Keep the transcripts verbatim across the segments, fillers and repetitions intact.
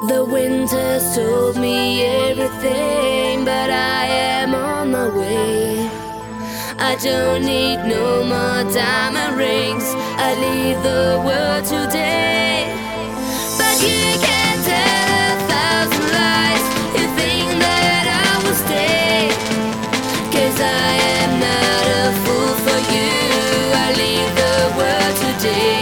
The winter's told me everything, but I am on my way. I don't need no more diamond rings. I leave the world today. But you can tell a thousand lies. You think that I will stay, 'cause I am not a fool for you. I leave the world today.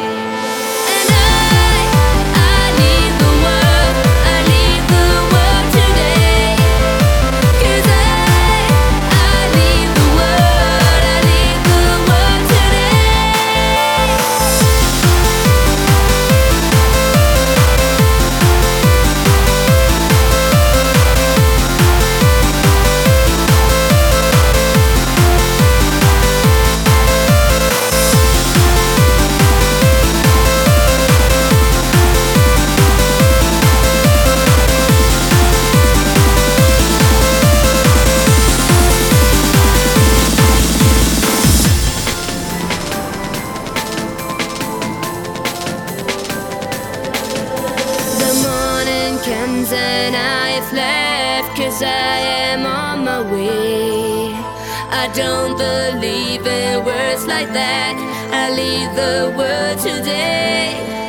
And I've left 'cause I am on my way. I don't believe in words like that. I leave the world today.